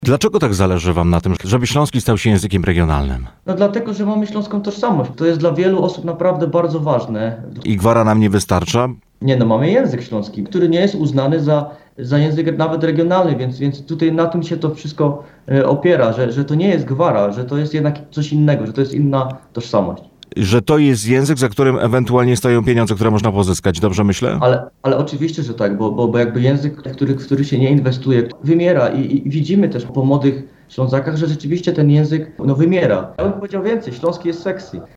Dlaczego tak zależy wam na tym, żeby śląski stał się językiem regionalnym? No dlatego, że mamy śląską tożsamość. To jest dla wielu osób naprawdę bardzo ważne. I gwara nam nie wystarcza? Nie no, mamy język śląski, który nie jest uznany za język nawet regionalny, więc tutaj na tym się to wszystko opiera, że to nie jest gwara, że to jest jednak coś innego, że to jest inna tożsamość. Że to jest język, za którym ewentualnie stoją pieniądze, które można pozyskać. Dobrze myślę? Ale oczywiście, że tak, bo jakby język, w który się nie inwestuje, wymiera i widzimy też po młodych Ślązakach, że rzeczywiście ten język wymiera. Ja bym powiedział więcej, śląski jest sexy.